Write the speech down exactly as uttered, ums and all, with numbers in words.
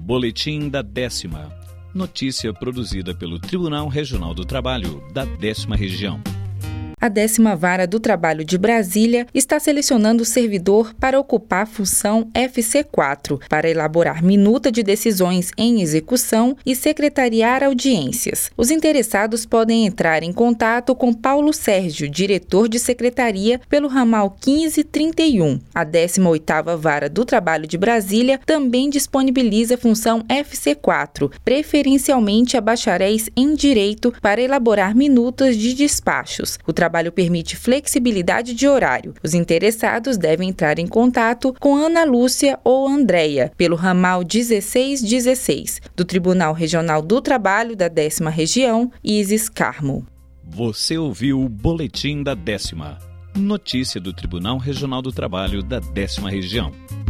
Boletim da Décima. Notícia produzida pelo Tribunal Regional do Trabalho da Décima Região. A décima Vara do Trabalho de Brasília está selecionando servidor para ocupar a função F C quatro, para elaborar minuta de decisões em execução e secretariar audiências. Os interessados podem entrar em contato com Paulo Sérgio, diretor de secretaria, pelo ramal quinze trinta e um. A décima oitava Vara do Trabalho de Brasília também disponibiliza a função F C quatro, preferencialmente a bacharéis em Direito, para elaborar minutas de despachos. O O trabalho permite flexibilidade de horário. Os interessados devem entrar em contato com Ana Lúcia ou Andréia, pelo ramal dezesseis dezesseis, do Tribunal Regional do Trabalho da Décima Região, Isis Carmo. Você ouviu o Boletim da Décima. Notícia do Tribunal Regional do Trabalho da Décima Região.